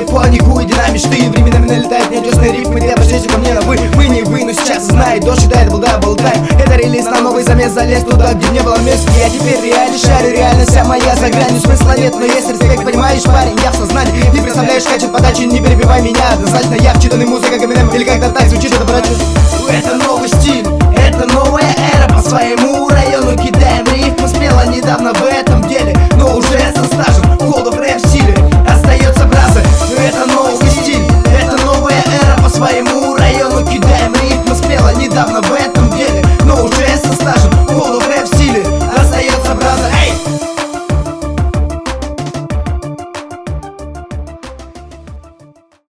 паникует, динамичты временами налетают неотесные рифмы. Ты обращайся ко мне на вы не вы, но сейчас знай. Дождь считает, болтай. Это релиз на новый замес, залез туда, где не было места. Я теперь реально шарю, реально вся моя за гранью. Смысла нет, но есть респект, понимаешь, парень, я в сознании. Не представляешь, качет подачи, не перебивай меня. Однозначно я вчитанный музыка, Eminem, или когда так звучит это, братья. Это новый стиль, это новая эра по своему уровню.